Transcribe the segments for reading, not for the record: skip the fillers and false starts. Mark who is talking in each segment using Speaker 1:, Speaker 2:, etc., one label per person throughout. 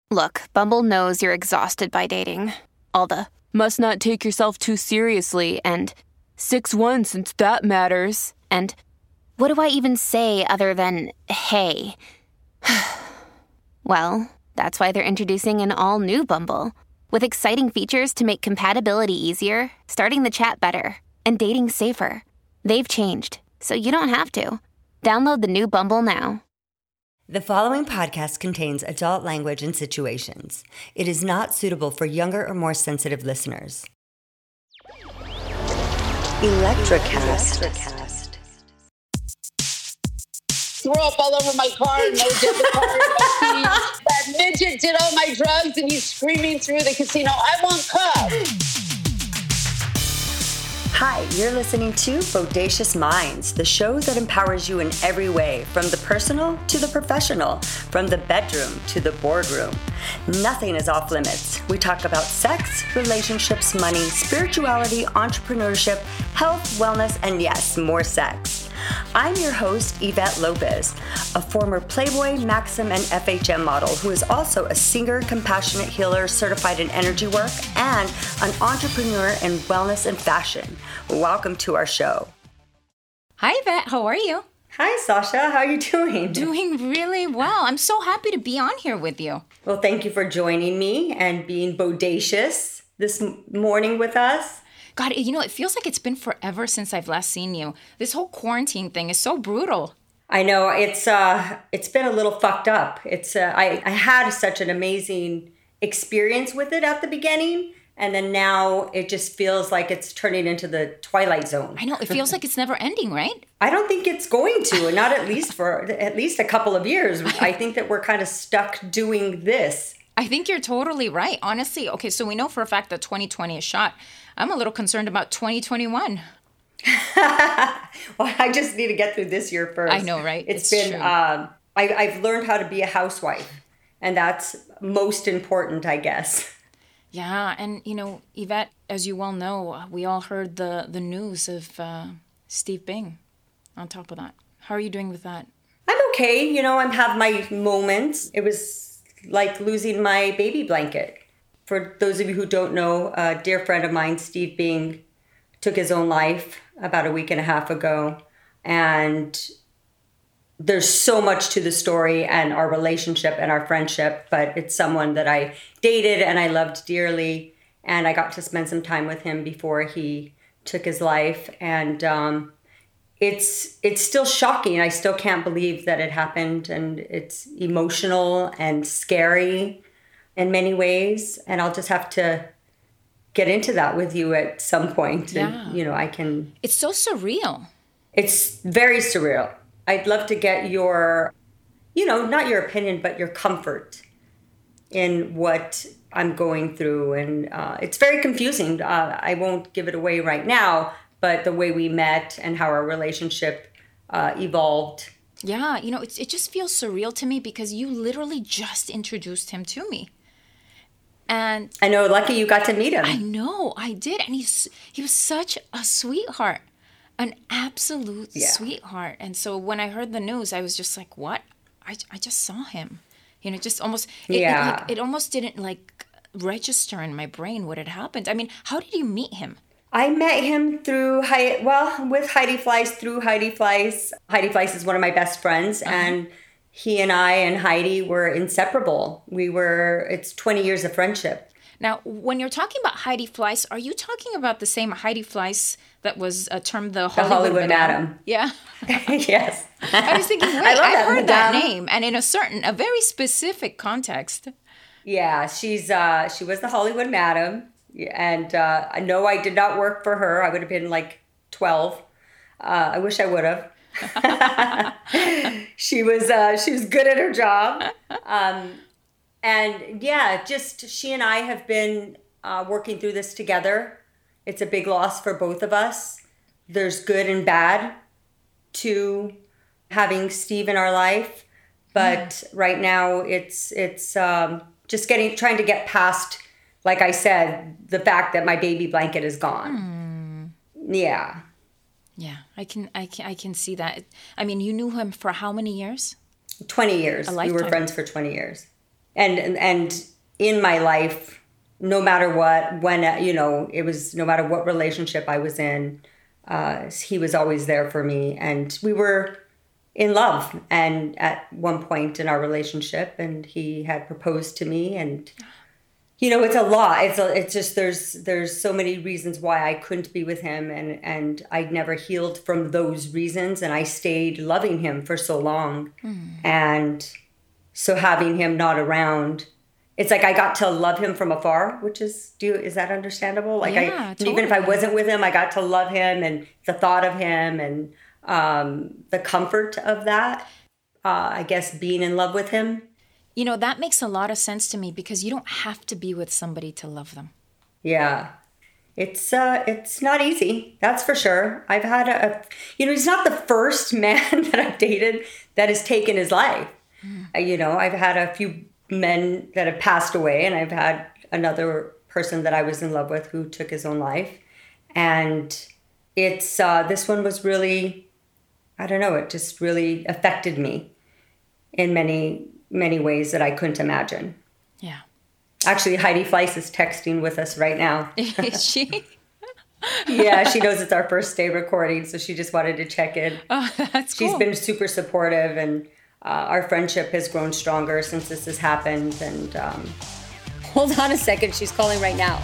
Speaker 1: Look, Bumble knows you're exhausted by dating. All the must not take yourself too seriously and 6'1" since that matters. And what do I even say other than hey? Well, that's why they're introducing an all-new Bumble with exciting features to make compatibility easier, starting the chat better, and dating safer. They've changed, so you don't have to. Download the new Bumble now.
Speaker 2: The following podcast contains adult language and situations. It is not suitable for younger or more sensitive listeners. Electrocast.
Speaker 3: Throw up all over my car, no dip the car in my keys. That midget did all my drugs and he's screaming through the casino, I want cup.
Speaker 2: Hi, you're listening to Bodacious Minds, the show that empowers you in every way, from the personal to the professional, from the bedroom to the boardroom. Nothing is off limits. We talk about sex, relationships, money, spirituality, entrepreneurship, health, wellness, and yes, more sex. I'm your host, Yvette Lopez, a former Playboy, Maxim, and FHM model who is also a singer, compassionate healer, certified in energy work, and an entrepreneur in wellness and fashion. Welcome to our show.
Speaker 4: Hi, Yvette. How are you?
Speaker 2: Hi, Sasha. How are you doing?
Speaker 4: Doing really well. I'm so happy to be on here with you.
Speaker 2: Well, thank you for joining me and being bodacious this morning with us.
Speaker 4: God, you know, it feels like it's been forever since I've last seen you. This whole quarantine thing is so brutal.
Speaker 2: I know it's been a little fucked up. I had such an amazing experience with it at the beginning, and then now it just feels like it's turning into the Twilight Zone.
Speaker 4: I know, it feels like it's never ending, right?
Speaker 2: I don't think it's going to, not at least for at least a couple of years. I think that we're kind of stuck doing this.
Speaker 4: I think you're totally right. Honestly, okay, so we know for a fact that 2020 is shot. I'm a little concerned about 2021.
Speaker 2: Well, I just need to get through this year first.
Speaker 4: I know, right?
Speaker 2: It's been,
Speaker 4: true.
Speaker 2: I've learned how to be a housewife, and that's most important, I guess.
Speaker 4: Yeah, and you know, Yvette, as you well know, we all heard the news of Steve Bing on top of that. How are you doing with that?
Speaker 2: I'm okay. You know, I have my moments. It was like losing my baby blanket. For those of you who don't know, a dear friend of mine, Steve Bing, took his own life about a week and a half ago. And there's so much to the story and our relationship and our friendship, but it's someone that I dated and I loved dearly. And I got to spend some time with him before he took his life. And it's still shocking. I still can't believe that it happened. And it's emotional and scary in many ways, and I'll just have to get into that with you at some point.
Speaker 4: Yeah.
Speaker 2: And, you know, I can...
Speaker 4: It's so surreal.
Speaker 2: It's very surreal. I'd love to get your, you know, not your opinion, but your comfort in what I'm going through. And it's very confusing. I won't give it away right now, but the way we met and how our relationship evolved.
Speaker 4: Yeah, you know, it just feels surreal to me because you literally just introduced him to me. And
Speaker 2: I know, lucky you got to meet him.
Speaker 4: I know, I did. And he was such a sweetheart, an absolute sweetheart. And so when I heard the news, I was just like, what? I just saw him. You know, just almost, it almost didn't like register in my brain what had happened. I mean, how did you meet him?
Speaker 2: I met him through, with Heidi Fleiss, through Heidi Fleiss. Heidi Fleiss is one of my best friends, and he and I and Heidi were inseparable. It's 20 years of friendship.
Speaker 4: Now, when you're talking about Heidi Fleiss, are you talking about the same Heidi Fleiss that was termed the Hollywood Madam? Yeah.
Speaker 2: Yes.
Speaker 4: I was thinking, wait, I've heard that name, and in a very specific context.
Speaker 2: Yeah, she was the Hollywood Madam, and no, I did not work for her. I would have been like 12. I wish I would have. She was good at her job. And yeah, just she and I have been working through this together. It's a big loss for both of us. There's good and bad to having Steve in our life, but right now it's just trying to get past, like I said, the fact that my baby blanket is gone. Yeah.
Speaker 4: Yeah, I can see that. I mean, you knew him for how many years?
Speaker 2: 20 years.
Speaker 4: A lifetime.
Speaker 2: We were friends for 20 years. and in my life, no matter what, when, it was no matter what relationship I was in, he was always there for me. And we were in love and at one point in our relationship, and he had proposed to me, and it's a lot. It's just there's so many reasons why I couldn't be with him, and I never healed from those reasons, and I stayed loving him for so long. And so having him not around, it's like I got to love him from afar, which is that understandable? Like
Speaker 4: totally.
Speaker 2: Even if I wasn't with him, I got to love him, and the thought of him, and the comfort of that, I guess being in love with him.
Speaker 4: That makes a lot of sense to me, because you don't have to be with somebody to love them.
Speaker 2: Yeah. It's not easy. That's for sure. I've had he's not the first man that I've dated that has taken his life. I've had a few men that have passed away, and I've had another person that I was in love with who took his own life. And it's, this one was really, I don't know, it just really affected me in many, many ways that I couldn't imagine.
Speaker 4: Yeah.
Speaker 2: Actually, Heidi Fleiss is texting with us right now.
Speaker 4: Is she?
Speaker 2: Yeah, she knows it's our first day recording, so she just wanted to check in.
Speaker 4: Oh, that's cool.
Speaker 2: She's been super supportive, and our friendship has grown stronger since this has happened. And hold on a second, she's calling right now.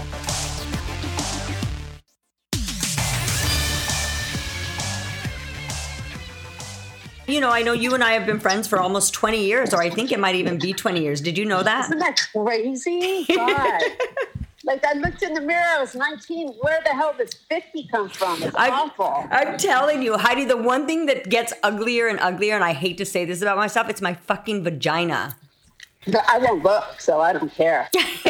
Speaker 2: I know you and I have been friends for almost 20 years, or I think it might even be 20 years. Did you know that?
Speaker 3: Isn't that crazy? God. Like, I looked in the mirror, I was 19. Where the hell does 50 come from? It's awful.
Speaker 2: I'm telling you, Heidi, the one thing that gets uglier and uglier, and I hate to say this about myself, it's my fucking vagina.
Speaker 3: I won't look, so I don't care.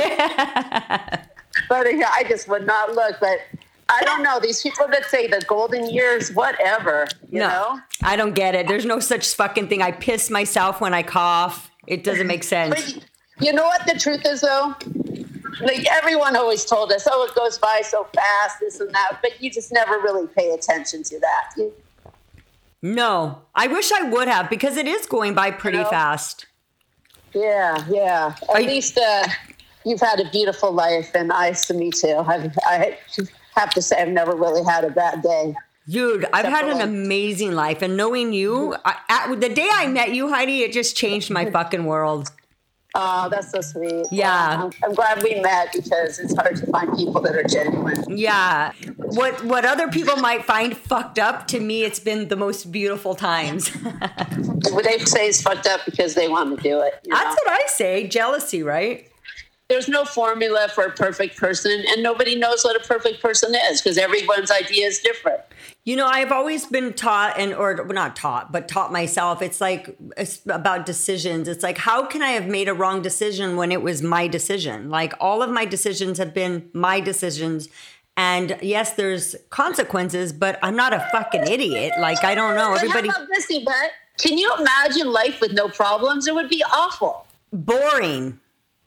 Speaker 3: But I just would not look. But I don't know. These people that say the golden years, whatever, you know?
Speaker 2: I don't get it. There's no such fucking thing. I piss myself when I cough. It doesn't make sense.
Speaker 3: But you know what the truth is, though? Like, everyone always told us, oh, it goes by so fast, this and that. But you just never really pay attention to that.
Speaker 2: No. I wish I would have, because it is going by pretty fast.
Speaker 3: Yeah. At least you've had a beautiful life, and me too. I have to say I've never really had a bad day.
Speaker 2: Dude, I've had an amazing life, and knowing you, the day I met you, Heidi, it just changed my fucking world.
Speaker 3: Oh, that's so sweet.
Speaker 2: Yeah.
Speaker 3: Well, I'm glad we met, because it's hard to find people that are genuine.
Speaker 2: Yeah. What other people might find fucked up, to me, it's been the most beautiful times.
Speaker 3: What they say is fucked up because they want to do it.
Speaker 2: That's what I say. Jealousy, right?
Speaker 3: There's no formula for a perfect person, and nobody knows what a perfect person is, because everyone's idea is different.
Speaker 2: I've always been taught, taught myself. It's about decisions. It's like, how can I have made a wrong decision when it was my decision? Like, all of my decisions have been my decisions. And yes, there's consequences, but I'm not a fucking idiot. Like, I don't know. Everybody.
Speaker 3: How about this, Yvette? Can you imagine life with no problems? It would be awful.
Speaker 2: Boring.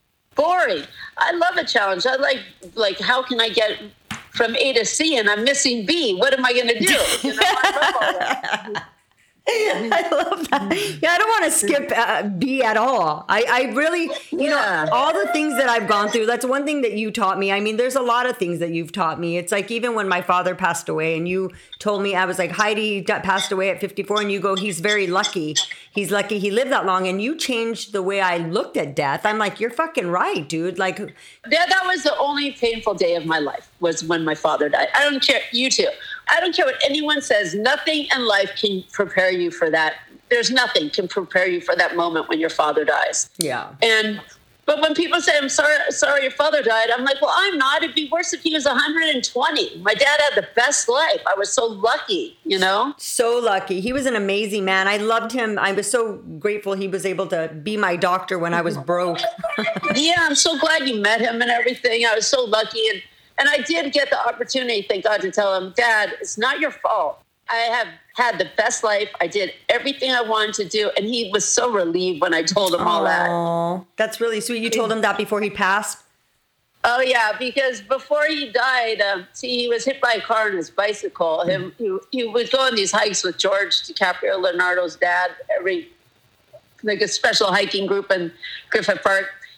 Speaker 2: I love a challenge. I like how can I get from A to C and I'm missing B? What am I going to do? I love all that. I love that. Yeah, I don't want to skip B at all. I really, all the things that I've gone through, that's one thing that you taught me. I mean, there's a lot of things that you've taught me. It's like, even when my father passed away and you told me, I was like, Heidi passed away at 54, and you go, he's very lucky. He's lucky he lived that long. And you changed the way I looked at death. I'm like, you're fucking right, dude. Like,
Speaker 3: that was the only painful day of my life, was when my father died. I don't care. You too. I don't care what anyone says. Nothing in life can prepare you for that. There's nothing can prepare you for that moment when your father dies.
Speaker 2: Yeah.
Speaker 3: But when people say, I'm sorry your father died, I'm like, well, I'm not. It'd be worse if he was 120. My dad had the best life. I was so lucky, So lucky. He was an amazing man. I loved him. I was so grateful he was able to be my doctor when I was broke. Yeah, I'm so glad you met him and everything. I was so lucky. And I did get the opportunity, thank God, to tell him, Dad, it's not your fault. I have had the best life. I did everything I wanted to do. And he was so relieved when I told him all that. Oh, that's really sweet. You told him that before he passed? Oh, yeah, because before he died, he was hit by a car on his bicycle. He would go on these hikes with George DiCaprio, Leonardo's dad, a special hiking group in Griffith Park.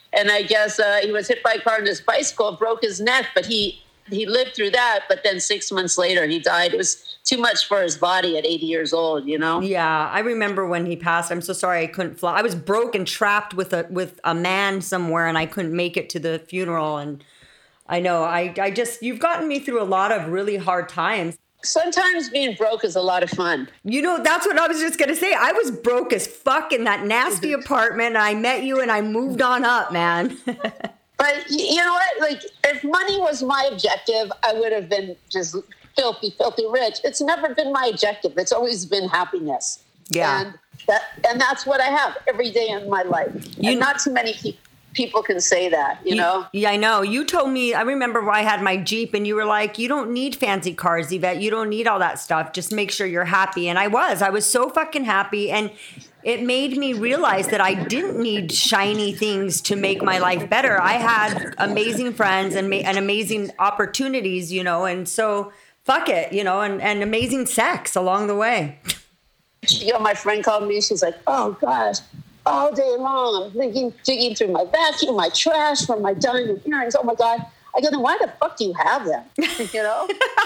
Speaker 3: And I guess he was hit by a car on his bicycle, broke his neck, but he lived through that. But then 6 months later, he died. It was too much for his body at 80 years old, you know?
Speaker 2: Yeah, I remember when he passed. I'm so sorry I couldn't fly. I was broke and trapped with a man somewhere, and I couldn't make it to the funeral. And I know, I just, you've gotten me through a lot of really hard times.
Speaker 3: Sometimes being broke is a lot of fun.
Speaker 2: You know, that's what I was just going to say. I was broke as fuck in that nasty apartment. I met you and I moved on up, man.
Speaker 3: But you know what? Like, if money was my objective, I would have been just filthy rich. It's never been my objective. It's always been happiness.
Speaker 2: Yeah.
Speaker 3: And that's what I have every day in my life. And not too many people can say that, you know?
Speaker 2: Yeah, I know. You told me, I remember I had my Jeep and you were like, you don't need fancy cars, Yvette. You don't need all that stuff. Just make sure you're happy. And I was so fucking happy. And it made me realize that I didn't need shiny things to make my life better. I had amazing friends and amazing opportunities, you know, and so fuck it, you know, and amazing sex along the way.
Speaker 3: You know, my friend called me. She's like, oh, gosh. All day long, I'm digging through my vacuum, my trash for my diamond earrings. Oh my God. I go, then why the fuck do you have them? You know?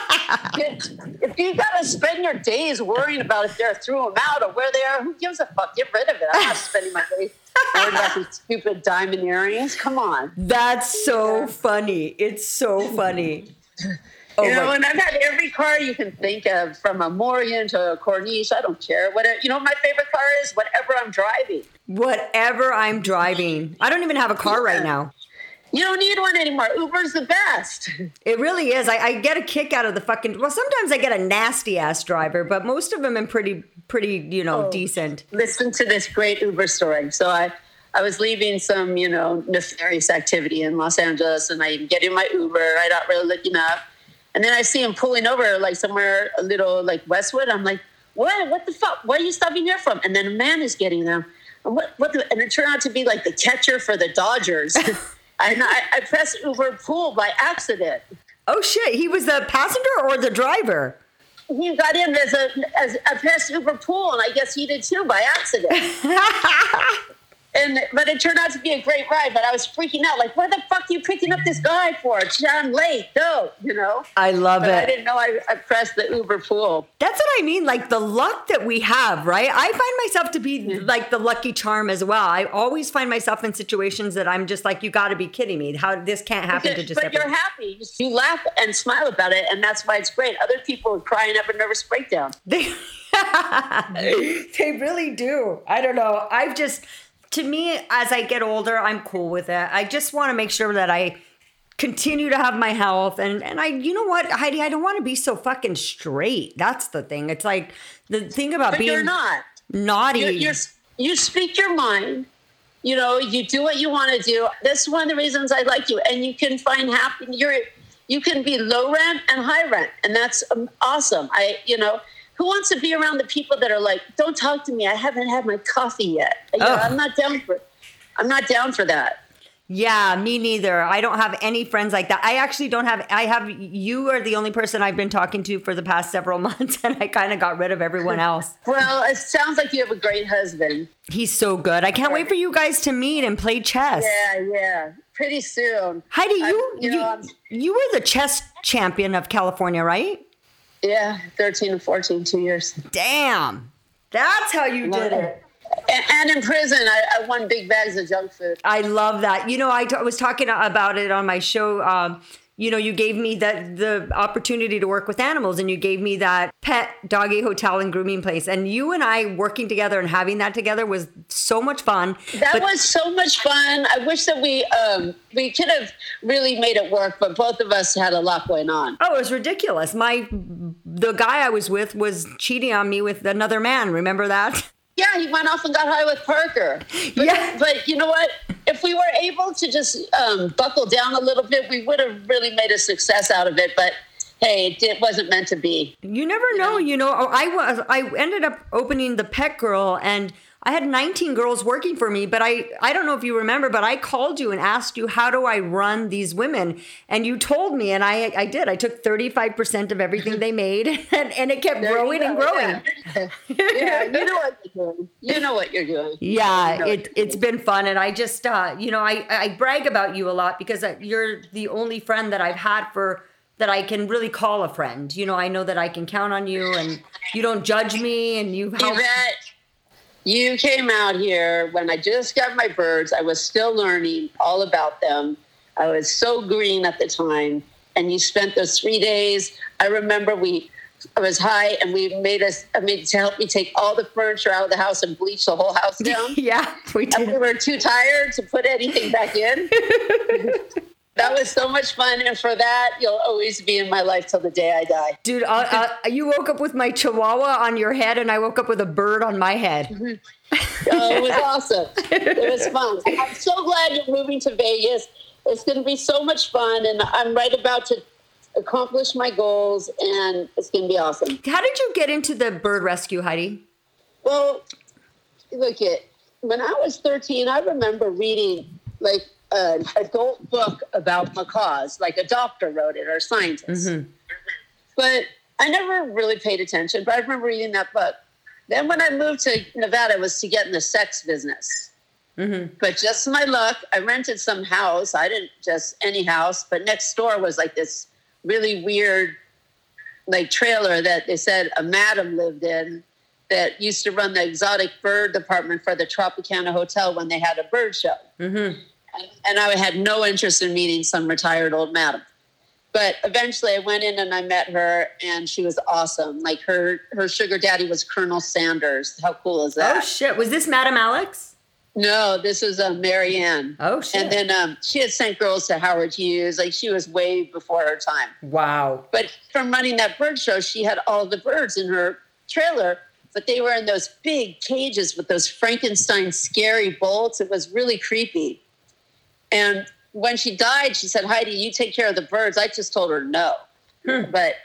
Speaker 3: If you got to spend your days worrying about if they're threw them out or where they are, who gives a fuck? Get rid of it. I'm not spending my days worried about these stupid diamond earrings. Come on.
Speaker 2: That's so funny. It's so funny.
Speaker 3: You know, and I've had every car you can think of, from a Morgan to a Corniche. I don't care. Whatever. You know what my favorite car is? Whatever I'm driving.
Speaker 2: Whatever I'm driving. I don't even have a car right now.
Speaker 3: You don't need one anymore. Uber's the best.
Speaker 2: It really is. I get a kick out of the fucking... Well, sometimes I get a nasty-ass driver, but most of them are pretty, you know, decent.
Speaker 3: Listen to this great Uber story. So I was leaving some, you know, nefarious activity in Los Angeles, and I get in my Uber. I'm not really looking up. And then I see him pulling over, like, somewhere a little, like, Westwood. I'm like, what the fuck? What are you stopping here from? And then a man is getting them. And it turned out to be, like, the catcher for the Dodgers. And I pressed Uber Pool by accident.
Speaker 2: Oh, shit. He was the passenger or the driver?
Speaker 3: He got in as I pressed Uber Pool, and I guess he did, too, by accident. But it turned out to be a great ride, but I was freaking out. Like, what the fuck are you picking up this guy for? I'm late. Go, you know?
Speaker 2: I love it.
Speaker 3: I didn't know I pressed the Uber Pool.
Speaker 2: That's what I mean. Like, the luck that we have, right? I find myself to be like the lucky charm as well. I always find myself in situations that I'm just like, you got to be kidding me. How this can't happen to just
Speaker 3: But you're happy. You laugh and smile about it, and that's why it's great. Other people are crying up a nervous breakdown.
Speaker 2: They really do. I don't know. To me, as I get older, I'm cool with it. I just want to make sure that I continue to have my health. And I, you know what, Heidi, I don't want to be so fucking straight. That's the thing. It's like the thing about being
Speaker 3: you're not.
Speaker 2: Naughty.
Speaker 3: You speak your mind. You know, you do what you want to do. That's one of the reasons I like you. And you can find you can be low rent and high rent. And that's awesome. Who wants to be around the people that are like, don't talk to me, I haven't had my coffee yet? I'm not down for that.
Speaker 2: Yeah, me neither. I don't have any friends like that. I actually don't have, you are the only person I've been talking to for the past several months, and I kind of got rid of everyone else.
Speaker 3: Well, it sounds like you have a great husband.
Speaker 2: He's so good. I can't wait for you guys to meet and play chess.
Speaker 3: Yeah. Pretty soon.
Speaker 2: Heidi, you were the chess champion of California, right?
Speaker 3: Yeah, 13 and 14, 2 years.
Speaker 2: Damn. That's how you did it.
Speaker 3: And in prison, I won big bags of junk food.
Speaker 2: I love that. You know, I was talking about it on my show. You know, you gave me the opportunity to work with animals, and you gave me that pet doggy hotel and grooming place. And you and I working together and having that together was so much fun.
Speaker 3: That was so much fun. I wish that we could have really made it work, but both of us had a lot going on.
Speaker 2: Oh, it was ridiculous. The guy I was with was cheating on me with another man. Remember that?
Speaker 3: Yeah, he went off and got high with Parker. But you know what? If we were able to just buckle down a little bit, we would have really made a success out of it. But hey, it wasn't meant to be.
Speaker 2: You never know. You know, I ended up opening the Pet Girl, and I had 19 girls working for me, but I don't know if you remember, but I called you and asked you, how do I run these women? And you told me, and I did. I took 35% of everything they made, and it kept growing and growing.
Speaker 3: Yeah, you know what you're doing. You know what you're doing.
Speaker 2: Yeah, it's been fun. And I just, I brag about you a lot because you're the only friend that I've had that I can really call a friend. I know that I can count on you, and you don't judge me, and you've helped.
Speaker 3: You came out here when I just got my birds. I was still learning all about them. I was so green at the time. And you spent those 3 days. I remember I was high, and we made to help me take all the furniture out of the house and bleach the whole house down.
Speaker 2: Yeah, we did.
Speaker 3: And we were too tired to put anything back in. That was so much fun, and for that, you'll always be in my life till the day I die.
Speaker 2: Dude, you woke up with my chihuahua on your head, and I woke up with a bird on my head.
Speaker 3: It was awesome. It was fun. I'm so glad you're moving to Vegas. It's going to be so much fun, and I'm right about to accomplish my goals, and it's going to be awesome.
Speaker 2: How did you get into the bird rescue, Heidi?
Speaker 3: Well, look, when I was 13, I remember reading, like, an adult book about macaws, like a doctor wrote it or a scientist. Mm-hmm. But I never really paid attention, but I remember reading that book. Then when I moved to Nevada, it was to get in the sex business. Mm-hmm. But just my luck, I rented some house. I didn't just any house, but next door was like this really weird like trailer that they said a madam lived in that used to run the exotic bird department for the Tropicana Hotel when they had a bird show. Mm-hmm. And I had no interest in meeting some retired old madam. But eventually I went in and I met her, and she was awesome. Like her sugar daddy was Colonel Sanders. How cool is that?
Speaker 2: Oh, shit. Was this Madam Alex?
Speaker 3: No, this was Mary Ann.
Speaker 2: Oh, shit.
Speaker 3: And then she had sent girls to Howard Hughes. Like she was way before her time.
Speaker 2: Wow.
Speaker 3: But from running that bird show, she had all the birds in her trailer, but they were in those big cages with those Frankenstein scary bolts. It was really creepy. And when she died, she said, Heidi, you take care of the birds. I just told her no. But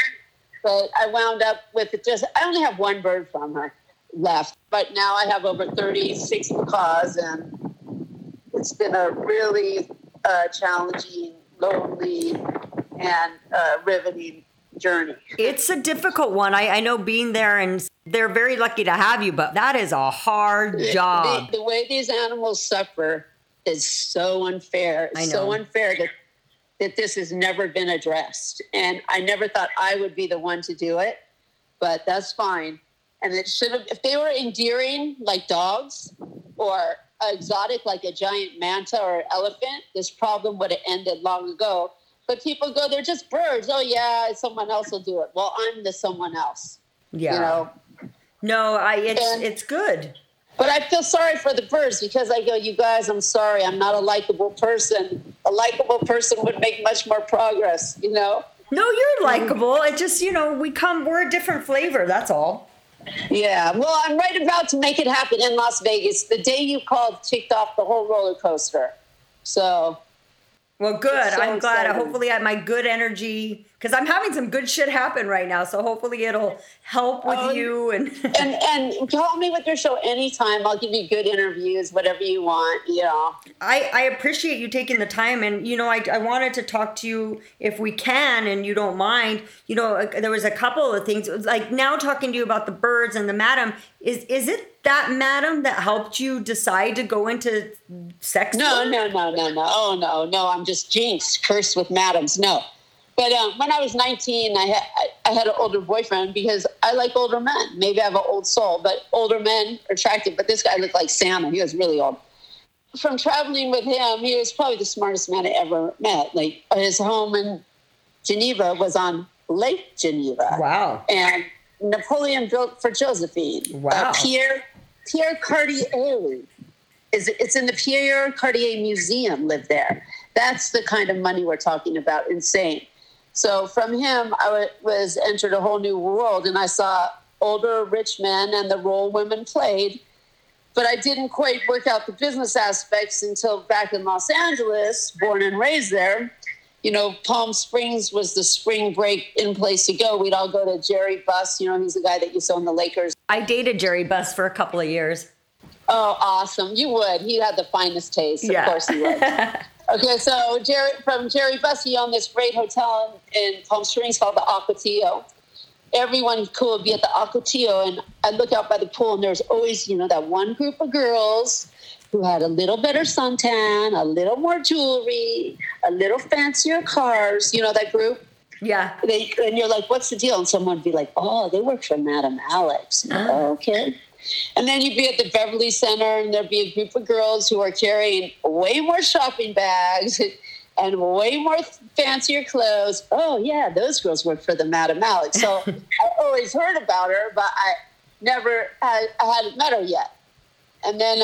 Speaker 3: I wound up with I only have one bird from her left. But now I have over 36 macaws, and it's been a really challenging, lonely, and riveting journey.
Speaker 2: It's a difficult one. I know being there, and they're very lucky to have you, but that is a hard job.
Speaker 3: The way these animals suffer is so unfair. It's so unfair that this has never been addressed. And I never thought I would be the one to do it, but that's fine. And it should have, if they were endearing like dogs or exotic like a giant manta or elephant, this problem would have ended long ago. But people go, they're just birds. Oh yeah, someone else will do it. Well, I'm the someone else.
Speaker 2: Yeah. No, it's good.
Speaker 3: But I feel sorry for the birds because I go, you guys, I'm sorry. I'm not a likable person. A likable person would make much more progress, No,
Speaker 2: you're likable. It just, we're a different flavor. That's all.
Speaker 3: Yeah. Well, I'm right about to make it happen in Las Vegas. The day you called ticked off the whole roller coaster. So.
Speaker 2: Well, good. So I'm glad. Hopefully my good energy, because I'm having some good shit happen right now. So hopefully it'll help with you.
Speaker 3: And call me with your show anytime. I'll give you good interviews, whatever you want.
Speaker 2: I appreciate you taking the time. And, I wanted to talk to you if we can, and you don't mind. There was a couple of things, like now talking to you about the birds and the madam. Is it that madam that helped you decide to go into sex?
Speaker 3: No. Oh, no. I'm just jinxed, cursed with madams. No. But when I was 19, I had an older boyfriend because I like older men. Maybe I have an old soul, but older men are attractive. But this guy looked like Santa. He was really old. From traveling with him, he was probably the smartest man I ever met. Like his home in Geneva was on Lake Geneva.
Speaker 2: Wow.
Speaker 3: And Napoleon built for Josephine.
Speaker 2: Wow.
Speaker 3: Pierre Cartier. It's in the Pierre Cartier Museum, lived there. That's the kind of money we're talking about, insane. So from him, I was entered a whole new world, and I saw older rich men and the role women played. But I didn't quite work out the business aspects until back in Los Angeles, born and raised there. Palm Springs was the spring break in place to go. We'd all go to Jerry Buss. He's the guy that you saw in the Lakers.
Speaker 2: I dated Jerry Buss for a couple of years.
Speaker 3: Oh, awesome. You would. He had the finest taste. Of course he would. Okay, so Jerry Bussey owned this great hotel in Palm Springs called the Ocotillo. Everyone cool would be at the Ocotillo, and I'd look out by the pool, and there's always, that one group of girls who had a little better suntan, a little more jewelry, a little fancier cars. You know that group?
Speaker 2: Yeah.
Speaker 3: And you're like, what's the deal? And someone would be like, oh, they work for Madame Alex. Oh, okay. And then you'd be at the Beverly Center, and there'd be a group of girls who are carrying way more shopping bags and way more fancier clothes. Oh, yeah, those girls work for the Madame Alex. So I always heard about her, but I hadn't met her yet. And then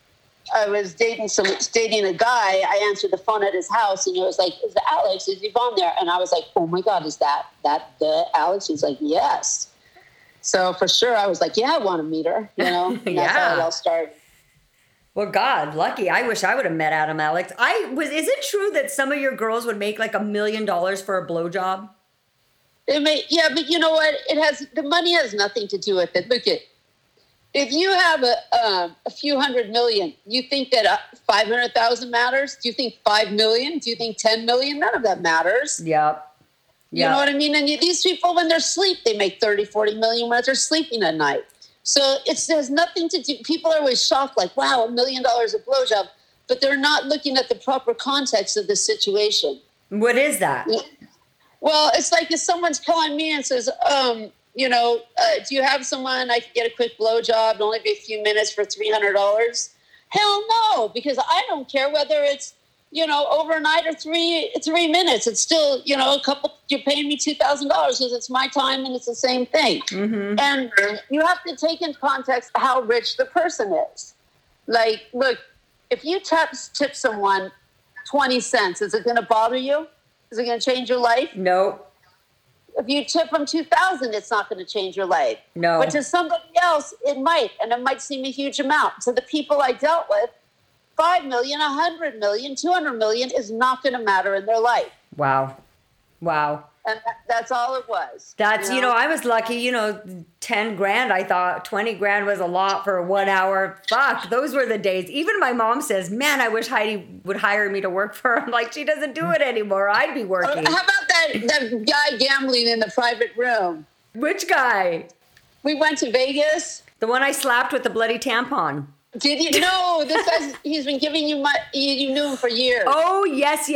Speaker 3: I was dating a guy. I answered the phone at his house, and he was like, is the Alex? Is Yvonne there? And I was like, oh, my God, is that the Alex? He's like, yes. So for sure, I was like, yeah, I want to meet her, And that's how it all started.
Speaker 2: Well, God, lucky. I wish I would have met Adam Alex. Is it true that some of your girls would make like $1 million for a blowjob?
Speaker 3: Yeah, but you know what? The money has nothing to do with it. Look if you have a few $100 million, you think that 500,000 matters? Do you think 5 million? Do you think 10 million? None of that matters.
Speaker 2: Yep.
Speaker 3: You know what I mean? And these people, when they're asleep, they make 30, 40 million when they're sleeping at night. So it has nothing to do. People are always shocked, like, wow, $1 million a blowjob, but they're not looking at the proper context of the situation.
Speaker 2: What is that?
Speaker 3: Well, it's like if someone's calling me and says, do you have someone I can get a quick blowjob? It'll only be a few minutes for $300. Hell no, because I don't care whether it's, overnight or three minutes. It's still, you're paying me $2,000 because it's my time and it's the same thing. Mm-hmm. And you have to take into context how rich the person is. Like, look, if you tip someone 20 cents, is it going to bother you? Is it going to change your life?
Speaker 2: No.
Speaker 3: If you tip them 2,000, it's not going to change your life.
Speaker 2: No.
Speaker 3: But to somebody else, it might, and it might seem a huge amount. So the people I dealt with, 5 million, 100 million, 200 million is not going to matter in their life.
Speaker 2: Wow.
Speaker 3: And that's all it was.
Speaker 2: That's, I was lucky, 10 grand. I thought 20 grand was a lot for 1 hour. Fuck, those were the days. Even my mom says, man, I wish Heidi would hire me to work for her. I'm like, she doesn't do it anymore. I'd be working.
Speaker 3: How about that guy gambling in the private room?
Speaker 2: Which guy?
Speaker 3: We went to Vegas.
Speaker 2: The one I slapped with the bloody tampon.
Speaker 3: Did you? No, this guy's, he's been giving you you knew him for years.
Speaker 2: Oh, yes.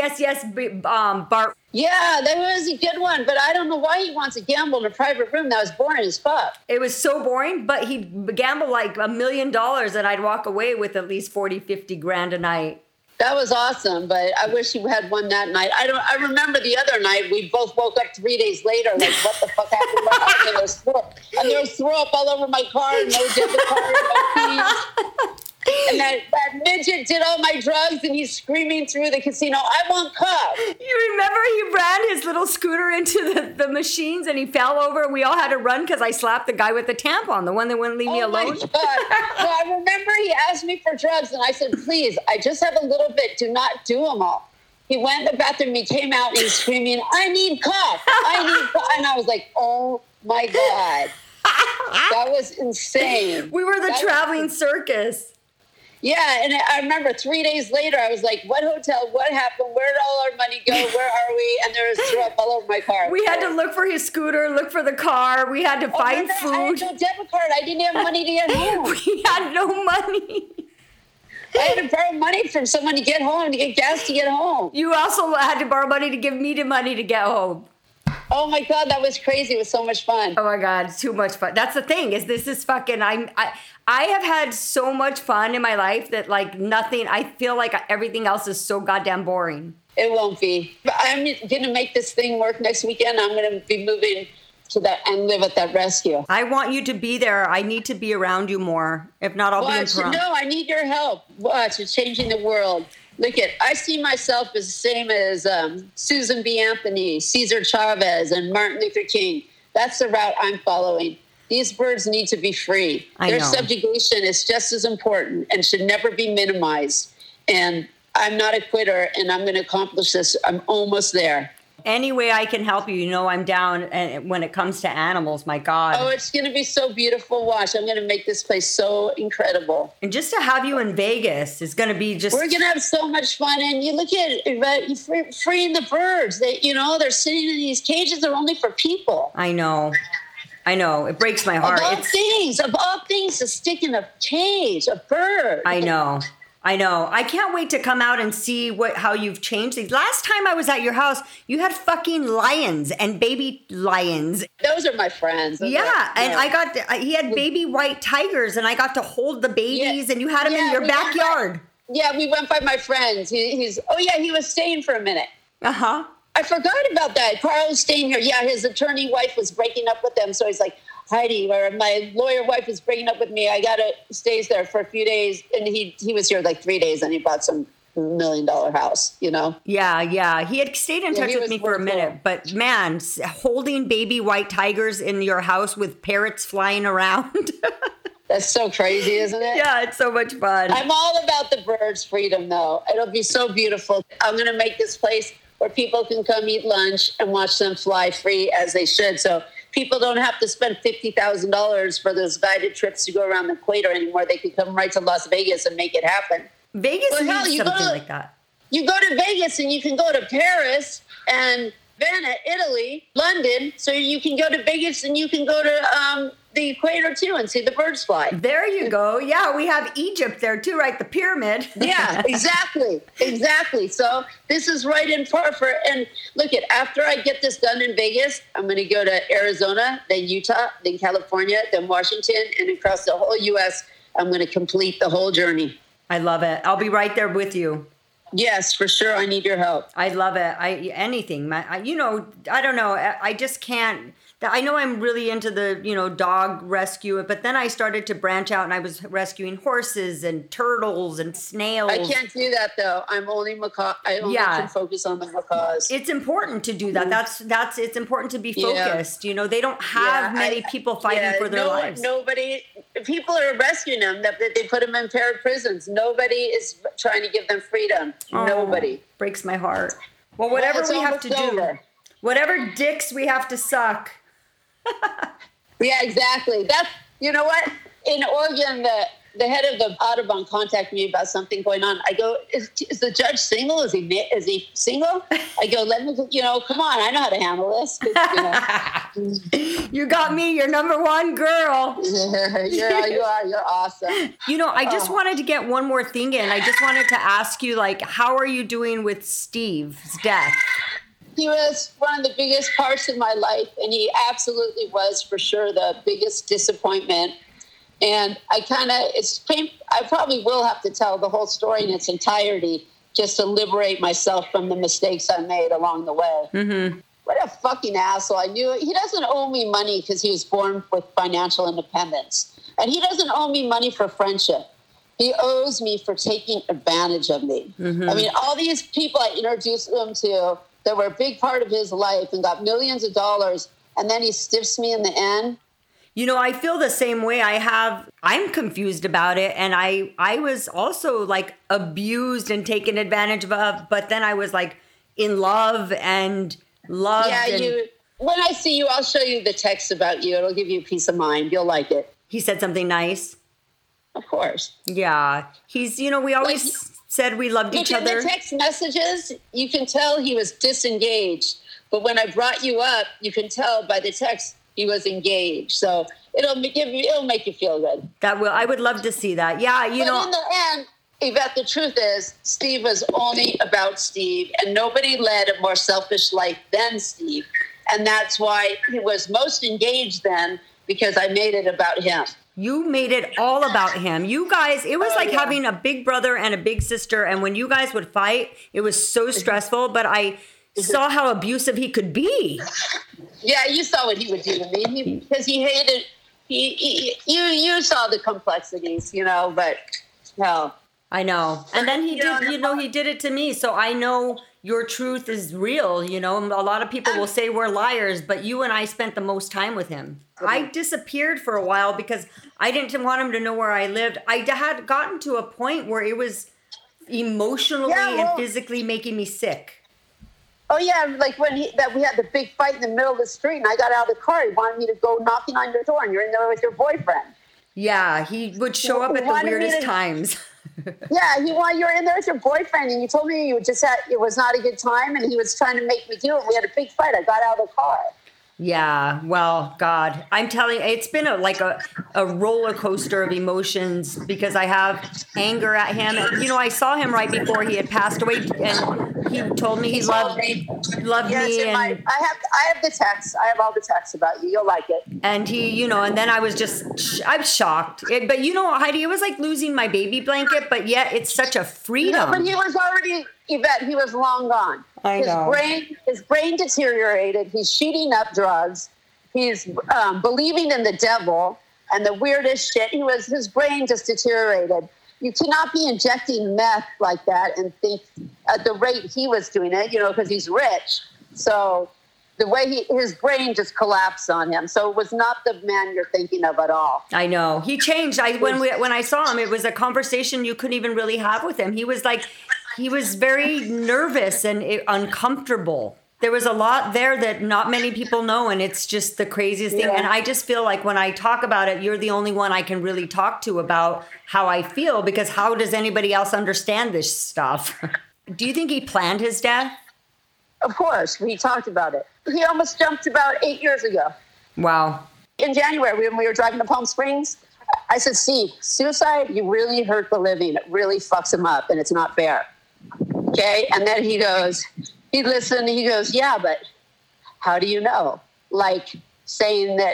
Speaker 2: Bart.
Speaker 3: Yeah, that was a good one, but I don't know why he wants to gamble in a private room. That was boring as fuck.
Speaker 2: It was so boring, but he'd gamble like $1 million and I'd walk away with at least 40, 50 grand a night.
Speaker 3: That was awesome, but I wish you had won that night. I remember the other night, we both woke up 3 days later, like, what the fuck happened? And there was throw up all over my car, no debit card, no keys. And that midget did all my drugs, and he's screaming through the casino, I want cup.
Speaker 2: You remember he ran his little scooter into the machines, and he fell over, and we all had to run because I slapped the guy with the tampon, the one that wouldn't leave me alone.
Speaker 3: Oh, my God. So I remember he asked me for drugs, and I said, please, I just have a little bit. Do not do them all. He went in the bathroom, he came out, and he's screaming, I need cup. And I was like, oh, my God. That was insane.
Speaker 2: We were the traveling circus.
Speaker 3: Yeah, and I remember 3 days later, I was like, what hotel, what happened, where did all our money go, where are we? And there was throw up all over my car.
Speaker 2: We had to look for his scooter, look for the car, we had to find food. I
Speaker 3: had no debit card, I didn't have money to get home.
Speaker 2: We had no money.
Speaker 3: I had to borrow money from someone to get home, to get gas to get home.
Speaker 2: You also had to borrow money to give me the money to get home.
Speaker 3: Oh my God, that was crazy. It was so much fun.
Speaker 2: Oh my God, too much fun. That's the thing, is this is fucking, I have had so much fun in my life that like nothing, I feel like everything else is so goddamn boring.
Speaker 3: It won't be. But I'm going to make this thing work next weekend. I'm going to be moving to that and live at that rescue.
Speaker 2: I want you to be there. I need to be around you more. If not, I'll be in Toronto.
Speaker 3: No, I need your help. Watch, you're changing the world. Look I see myself as the same as Susan B. Anthony, Cesar Chavez, and Martin Luther King. That's the route I'm following. These birds need to be free. Their subjugation is just as important and should never be minimized. And I'm not a quitter, and I'm going to accomplish this. I'm almost there.
Speaker 2: Any way I can help you, you know I'm down. And when it comes to animals, my God.
Speaker 3: Oh, it's going to be so beautiful. Watch, I'm going to make this place so incredible.
Speaker 2: And just to have you in Vegas is going to be just...
Speaker 3: We're going to have so much fun. And you look at it, freeing the birds. They're sitting in these cages. They're only for people.
Speaker 2: I know. It breaks my heart.
Speaker 3: Of all things, to stick in a cage, a bird.
Speaker 2: I know. I can't wait to come out and see how you've changed things. Last time I was at your house, you had fucking lions and baby lions.
Speaker 3: Those are my friends.
Speaker 2: And he had baby white tigers, and I got to hold the babies, and you had them in your backyard.
Speaker 3: We went by my friends. He was staying for a minute.
Speaker 2: Uh-huh.
Speaker 3: I forgot about that. Carl was staying here. Yeah, his attorney wife was breaking up with them, so he's like, Heidi, or my lawyer wife is breaking up with me. I gotta stays there for a few days, and he was here like 3 days, and he bought some $1 million house. You know?
Speaker 2: Yeah. He had stayed in touch with me for a minute, but man, holding baby white tigers in your house with parrots flying around.
Speaker 3: That's so crazy, isn't it?
Speaker 2: Yeah, it's so much fun.
Speaker 3: I'm all about the birds' freedom, though. It'll be so beautiful. I'm gonna make this place where people can come eat lunch and watch them fly free as they should. So people don't have to spend $50,000 for those guided trips to go around the equator anymore. They can come right to Las Vegas and make it happen.
Speaker 2: Vegas needs something like that.
Speaker 3: You go to Vegas and you can go to Paris and Vienna, Italy, London. So you can go to Vegas and you can go to the equator too and see the birds fly.
Speaker 2: There you go. Yeah, we have Egypt there too, right? The pyramid.
Speaker 3: Yeah, exactly. So this is right in par for, and look after I get this done in Vegas, I'm going to go to Arizona, then Utah, then California, then Washington, and across the whole U.S. I'm going to complete the whole journey.
Speaker 2: I love it. I'll be right there with you.
Speaker 3: Yes, for sure. I need your help.
Speaker 2: I love it. Anything. I don't know. I just can't. I know I'm really into the, dog rescue, but then I started to branch out and I was rescuing horses and turtles and snails.
Speaker 3: I can't do that though. I'm only macaw. I only can focus on the macaws.
Speaker 2: It's important to do that. It's important to be focused. Yeah. They don't have many people fighting for their lives.
Speaker 3: People are rescuing them. They put them in prisons. Nobody is trying to give them freedom. Nobody.
Speaker 2: Breaks my heart. Well, whatever we have to do, whatever dicks we have to suck.
Speaker 3: Yeah, exactly. You know what? In Oregon, the head of the Audubon contacted me about something going on. I go, is the judge single? Is he single? I go, let me, come on. I know how to handle
Speaker 2: this. You got me. You're number one girl.
Speaker 3: You're awesome.
Speaker 2: I just wanted to get one more thing in. I just wanted to ask you, how are you doing with Steve's death?
Speaker 3: He was one of the biggest parts of my life, and he absolutely was, for sure, the biggest disappointment. And I probably will have to tell the whole story in its entirety just to liberate myself from the mistakes I made along the way. Mm-hmm. What a fucking asshole. I knew he doesn't owe me money because he was born with financial independence. And he doesn't owe me money for friendship. He owes me for taking advantage of me. Mm-hmm. I mean, all these people I introduced him to that were a big part of his life and got millions of dollars, and then he stiffs me in the end.
Speaker 2: I feel the same way. I'm confused about it, and I was also abused and taken advantage of, but then I was in love and loved. Yeah,
Speaker 3: when I see you, I'll show you the text about you. It'll give you peace of mind. You'll like it.
Speaker 2: He said something nice.
Speaker 3: Of course.
Speaker 2: Yeah. He's, we always said we loved each other.
Speaker 3: In the text messages, you can tell he was disengaged. But when I brought you up, you can tell by the text he was engaged. So it'll make you feel good.
Speaker 2: I would love to see that. Yeah,
Speaker 3: But in the end, Yvette, the truth is, Steve was only about Steve, and nobody led a more selfish life than Steve. And that's why he was most engaged then, because I made it about him.
Speaker 2: You made it all about him. You guys, it was having a big brother and a big sister. And when you guys would fight, it was so stressful. But I saw how abusive he could be.
Speaker 3: Yeah, you saw what he would do to me because he hated. You saw the complexities, but hell.
Speaker 2: I know. And then he did. He did it to me. So I know your truth is real. A lot of people will say we're liars, but you and I spent the most time with him. I disappeared for a while because I didn't want him to know where I lived. I had gotten to a point where it was emotionally and physically making me sick.
Speaker 3: Oh, yeah, like when we had the big fight in the middle of the street and I got out of the car. He wanted me to go knocking on your door and you're in there with your boyfriend.
Speaker 2: Yeah, he would show up at the weirdest times.
Speaker 3: Yeah, you were in there with your boyfriend and you told me it was not a good time and he was trying to make me do it. We had a big fight. I got out of the car.
Speaker 2: Yeah, well, God, I'm telling you, it's been a roller coaster of emotions because I have anger at him. And, I saw him right before he had passed away, and he told me he loved me.
Speaker 3: And I have the text. I have all the texts about you. You'll like it.
Speaker 2: And he, and then I was I'm shocked. But Heidi, it was like losing my baby blanket, but yet it's such a freedom.
Speaker 3: No, but he was already, Yvette, he was long gone.
Speaker 2: I know.
Speaker 3: His brain deteriorated. He's shooting up drugs. He's believing in the devil and the weirdest shit. His brain just deteriorated. You cannot be injecting meth like that and think at the rate he was doing it, because he's rich. So the way his brain just collapsed on him. So it was not the man you're thinking of at all.
Speaker 2: I know. He changed. When I saw him, it was a conversation you couldn't even really have with him. He was very nervous and uncomfortable. There was a lot there that not many people know, and it's just the craziest thing. And I just feel like when I talk about it, you're the only one I can really talk to about how I feel, because how does anybody else understand this stuff? Do you think he planned his death?
Speaker 3: Of course. We talked about it. He almost jumped about 8 years ago.
Speaker 2: Wow.
Speaker 3: In January, when we were driving to Palm Springs, I said, Steve, suicide, you really hurt the living. It really fucks him up, and it's not fair. Okay? And then he listened, he goes, yeah, but how do you know? Like saying that,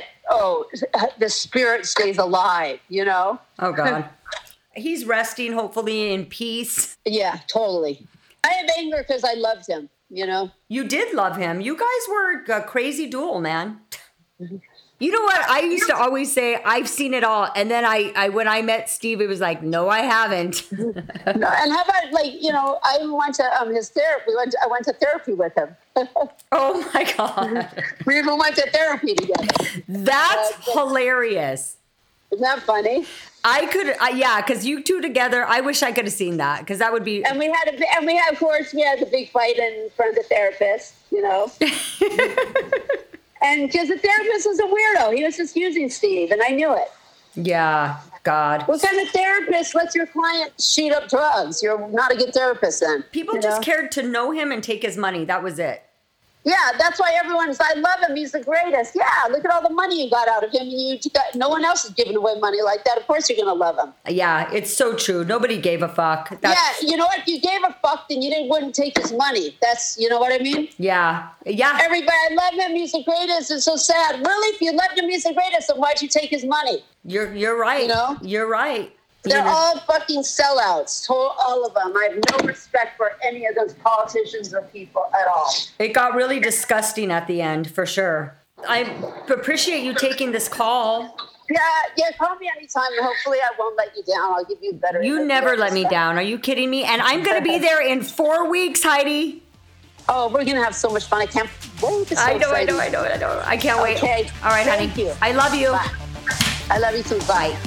Speaker 3: the spirit stays alive, Oh,
Speaker 2: God. He's resting, hopefully, in peace.
Speaker 3: Yeah, totally. I have anger because I loved him,
Speaker 2: You did love him. You guys were a crazy duel, man. You know what? I used to always say, I've seen it all. And then I when I met Steve, it was like, no, I haven't.
Speaker 3: No, and how about, I went to his therapy. I went to therapy with him.
Speaker 2: Oh, my God.
Speaker 3: We even went to therapy together.
Speaker 2: That's hilarious.
Speaker 3: Isn't that funny?
Speaker 2: I could, because you two together, I wish I could have seen that, because that would be.
Speaker 3: And we had the big fight in front of the therapist, And because the therapist was a weirdo. He was just using Steve, and I knew it.
Speaker 2: Yeah, God.
Speaker 3: What kind of therapist lets your client shoot up drugs? You're not a good therapist then.
Speaker 2: People just cared to know him and take his money. That was it.
Speaker 3: Yeah, that's why everyone's, I love him. He's the greatest. Yeah, look at all the money you got out of him. No one else is giving away money like that. Of course you're going to love him.
Speaker 2: Yeah, it's so true. Nobody gave a fuck.
Speaker 3: Yeah, you know what? If you gave a fuck, then you wouldn't take his money. That's, you know what I mean?
Speaker 2: Yeah.
Speaker 3: Everybody, I love him. He's the greatest. It's so sad. Really? If you loved him, he's the greatest, then why'd you take his money?
Speaker 2: You're right. You're right.
Speaker 3: They're all fucking sellouts, all of them. I have no respect for any of those politicians or people at all.
Speaker 2: It got really disgusting at the end, for sure. I appreciate you taking this call.
Speaker 3: Yeah, call me anytime, and hopefully I won't let you down. I'll give you better.
Speaker 2: You never let me down. Are you kidding me? And I'm going to be there in 4 weeks, Heidi.
Speaker 3: Oh, we're going to have so much fun. I can't wait.
Speaker 2: I know. I can't wait.
Speaker 3: Okay.
Speaker 2: All right, honey.
Speaker 3: Thank you.
Speaker 2: I love you.
Speaker 3: Bye. I love you too. Bye.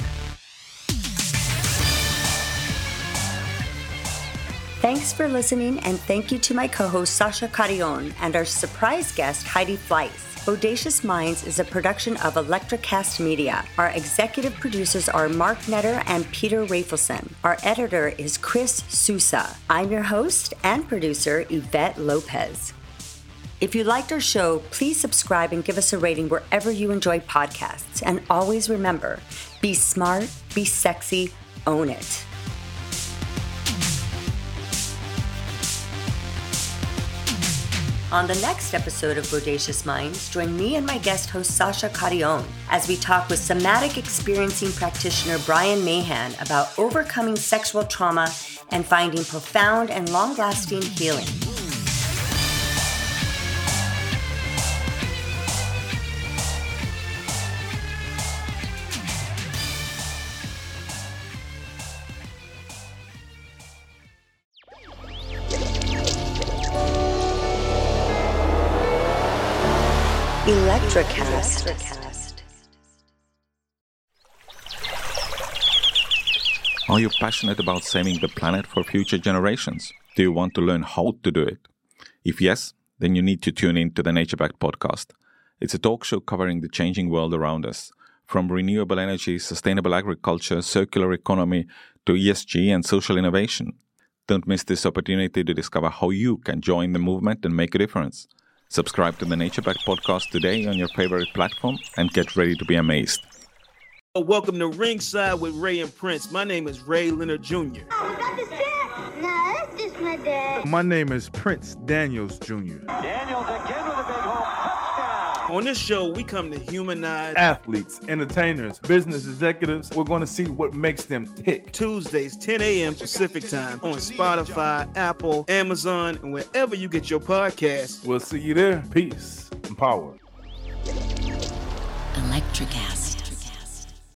Speaker 2: Thanks for listening, and thank you to my co-host Sasha Carrion and our surprise guest Heidi Fleiss. Bodacious Minds is a production of Electrocast Media. Our executive producers are Mark Netter and Peter Rafelson. Our editor is Chris Sousa. I'm your host and producer, Yvette Lopez. If you liked our show, please subscribe and give us a rating wherever you enjoy podcasts. And always remember, be smart, be sexy, own it. On the next episode of Bodacious Minds, join me and my guest host Sasha Carrion as we talk with somatic experiencing practitioner Brian Mahan about overcoming sexual trauma and finding profound and long-lasting healing. Electrocast.
Speaker 5: Are you passionate about saving the planet for future generations? Do you want to learn how to do it? If yes, then you need to tune in to the Nature Backed podcast. It's a talk show covering the changing world around us, from renewable energy, sustainable agriculture, circular economy, to ESG and social innovation. Don't miss this opportunity to discover how you can join the movement and make a difference. Subscribe to the Nature Backed podcast today on your favorite platform and get ready to be amazed.
Speaker 6: Welcome to Ringside with Ray and Prince. My name is Ray Leonard Jr.
Speaker 7: You got the set? No, that's just my dad.
Speaker 8: My name is Prince Daniels Jr.
Speaker 9: Daniels again with a big home touchdown.
Speaker 6: On this show, we come to humanize
Speaker 8: athletes, entertainers, business executives. We're going to see what makes them tick.
Speaker 6: Tuesdays, 10 a.m. Pacific time on Spotify, Apple, Amazon, and wherever you get your podcasts.
Speaker 8: We'll see you there. Peace and power.
Speaker 10: Electric acid.